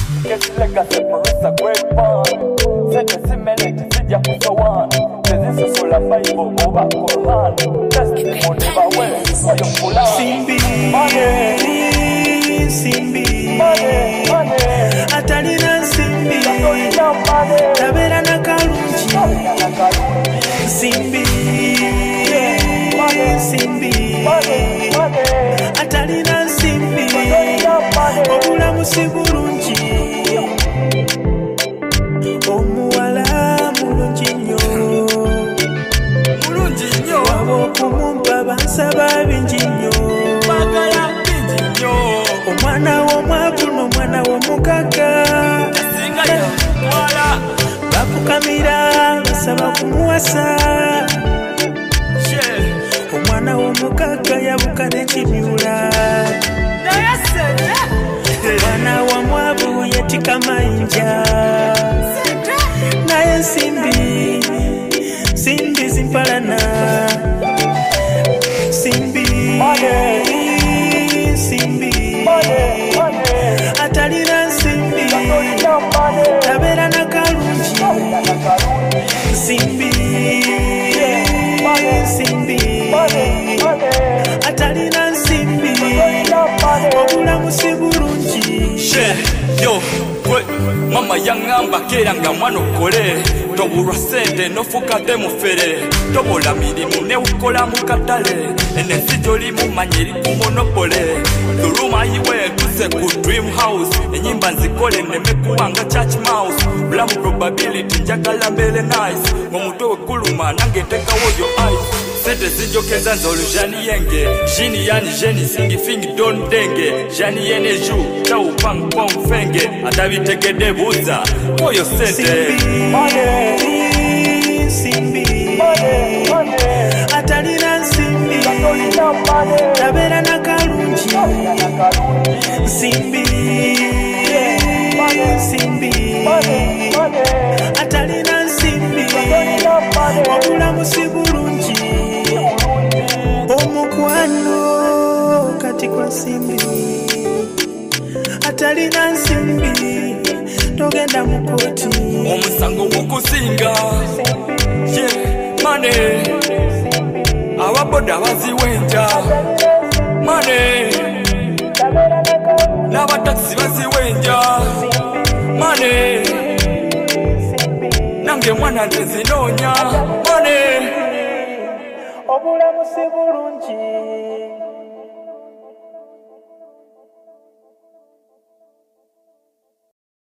Get legacy for a great bond. Set a similitude to your one. This is a solar Bible over Quran. Testimony never well. So you pull out. Simbi, Simbi, Money. Atalina Simbi, Tabera Nakarunchi. Simbi, Simbi, Atalina Simbi, Obula Musiburunchi. Omuwala mulungi nnyo wabokumumpa bansaba bingi nnyo omwana w'omwavu n'omwana w'omugaga bakukamira basaba kumuwasa omwana w'omugaga yabuka n'ekimyula omwana wa mwavu yetika mayinja naye Simbi zimpalana Simbi atalina Simbi tabeera nakalungi Simbi atalina Simbi obulamu si bulungi yo mama yangamba kera nga mwana okole tobulwa sente nofukadde mufere tobola mirimu newukola mu katale enensi gy'olimu manya eri ku monopole dhuluma yiwe tuse ku dream house enyimba nzikole nneme kubanga church mouse bulamu probability njagala mbeere nice ng'omutwe wekuluma nange ntekawo yo eyes sente zinjokeza nzolo jani yenge jini yani jeni singifingi don denge jani yene ju chau pang pong fenge atabitegede buza koyo sente Simbi atalina Simbi tabeera nakalungi Simbi atalina Simbi obulamu si bulungi omukwano kati kwa Simbi atalina Simbi togenda mu kooti omusango gukusinga mane ababoda baziwenja mane n'abataxi baziwenja mane nange mwana ntezinoonya mane